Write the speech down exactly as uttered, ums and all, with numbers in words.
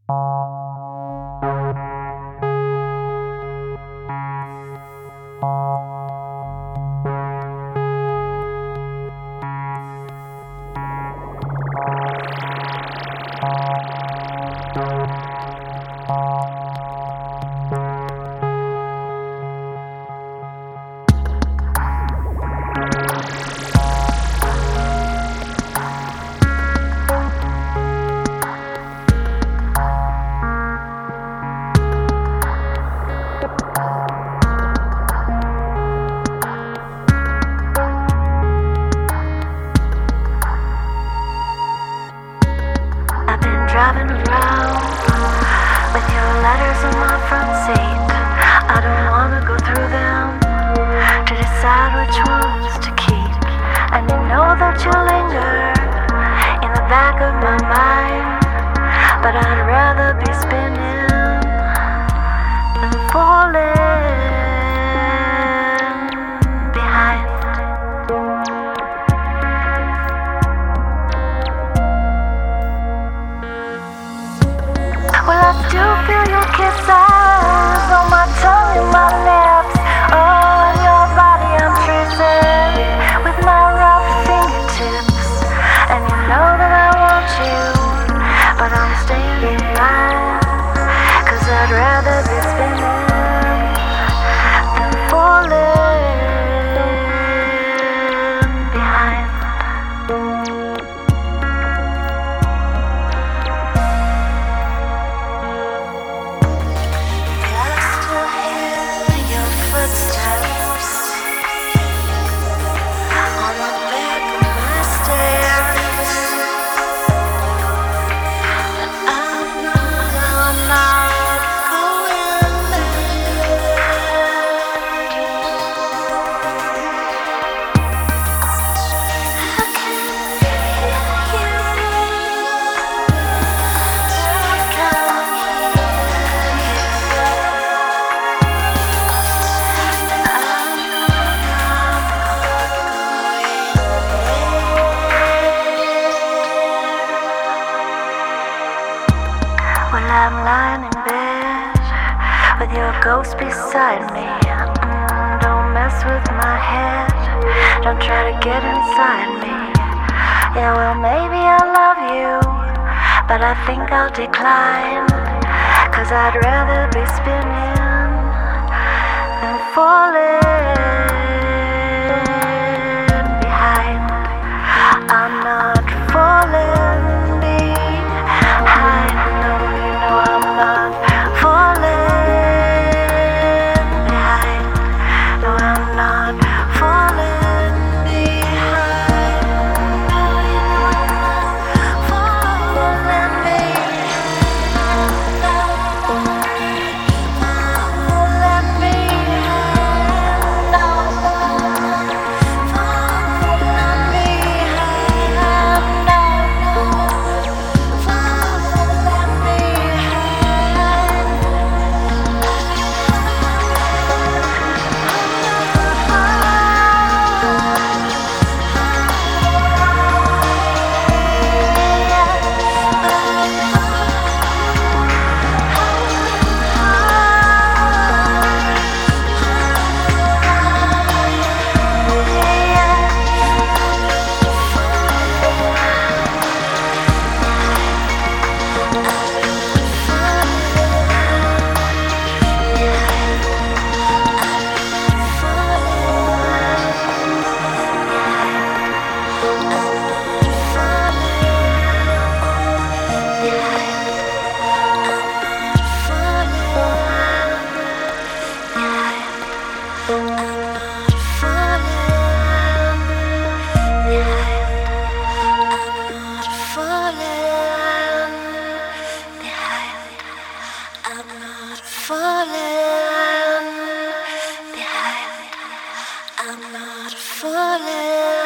Driving around with your letters in my front seat. I don't wanna go through them to decide which ones to keep. And you know that you linger in the back of my mind, but I'd rather be spinning than falling behind. Well, I still feel your kisses on my tongue and my lips. Oh, and your body I'm tracing with my rough fingertips. And you know that I want you, but I'm staying in line, 'cause I'd rather be spinning than falling behind. Well, I'm lying in bed with your ghost beside me. Mm, don't mess with my head, don't try to get inside me. Yeah, well, maybe I love you, but I think I'll decline, 'cause I'd rather be spinning than falling behind. I'm not falling behind. No, you know I'm not falling behind. No, I'm not falling behind. No, you know I'm not falling behind. Falling behind. No, falling behind. No. Falling behind. I'm not falling.